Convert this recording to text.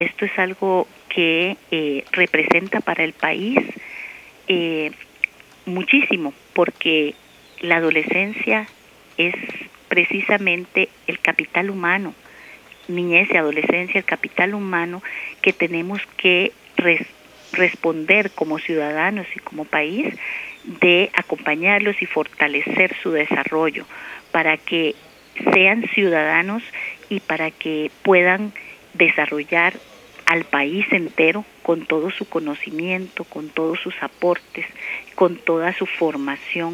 Esto es algo que representa para el país muchísimo, porque la adolescencia es precisamente el capital humano, niñez y adolescencia, el capital humano que tenemos que responder como ciudadanos y como país, de acompañarlos y fortalecer su desarrollo para que sean ciudadanos y para que puedan desarrollar al país entero con todo su conocimiento, con todos sus aportes, con toda su formación